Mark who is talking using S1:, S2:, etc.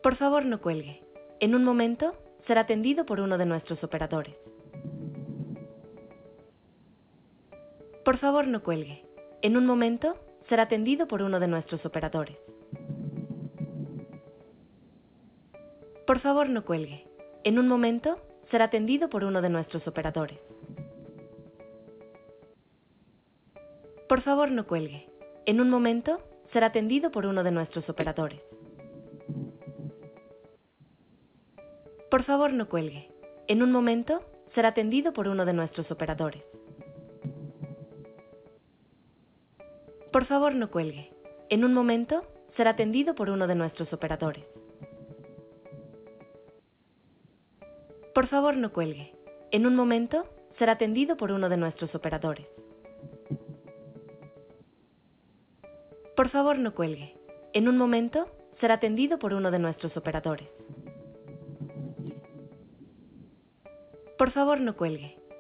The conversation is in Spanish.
S1: Por favor, no cuelgue. En un momento, será atendido por uno de nuestros operadores. Por favor, no cuelgue. En un momento, será atendido por uno de nuestros operadores. Por favor, no cuelgue. En un momento, será atendido por uno de nuestros operadores. Por favor, no cuelgue. En un momento, será atendido por uno de nuestros operadores. Por favor, no cuelgue. En un momento, será atendido por uno de nuestros operadores. Por favor, no cuelgue. En un momento, será atendido por uno de nuestros operadores. Por favor, no cuelgue. En un momento, será atendido por uno de nuestros operadores. Por favor, no cuelgue. En un momento, será atendido por uno de nuestros operadores. Por favor, no cuelgue.